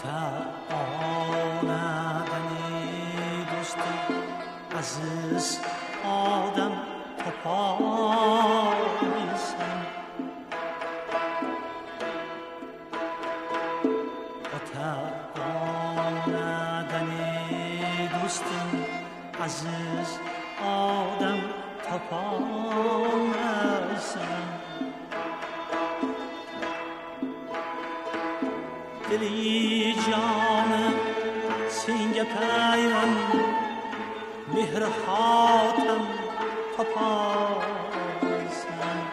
آمدنی دوست عزیز آدم تا پاییسم آمدنی دوست عزیز آدم تا پاییسم دلی جان سنگ پیوند مهر حاتم تا پاییسم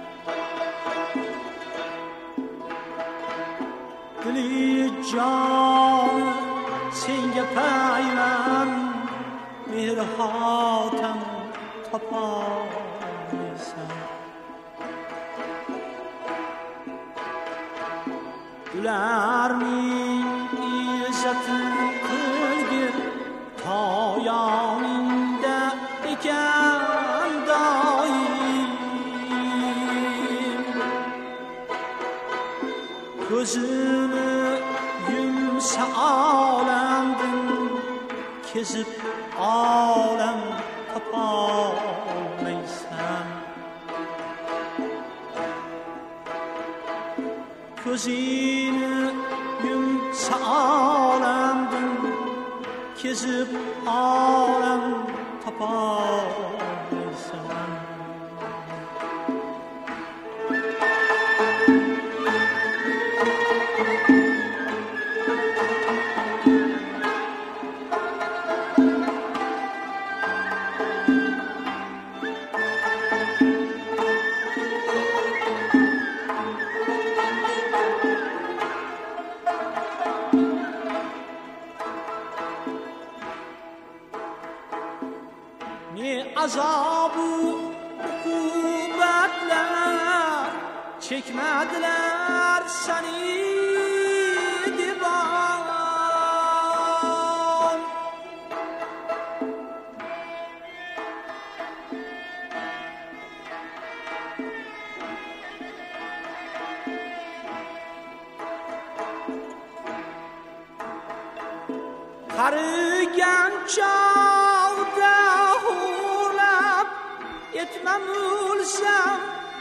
دلی جان سنگ پیوند مهر حاتم تا پاییسم Gülermin izzetin kılgır tayaninde iken daim Gözünü yumsa alemdin kezip alem tapamaysan Gözünü yumsa alemdin kezip alem tapamaysan Azabı ukubetler çekmediler seni divan Karı genç Etmem ölsem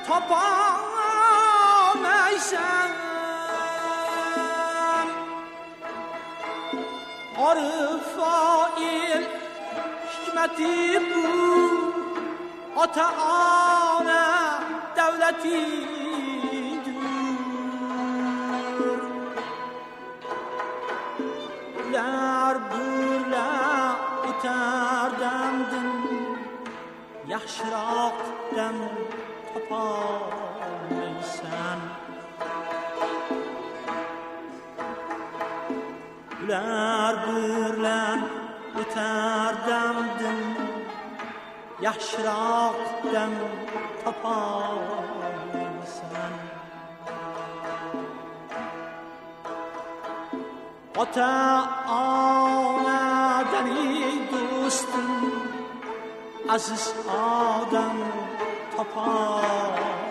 tapamaysam Arif fail hikmeti bu Ata-ana devletidir Güler bürler iter demdim Yaxşıroq dam topolmaysan Ular birlan o'tar damdim Yaxşıroq dam topolmaysan Ota-onadan do'stim aziz odam topar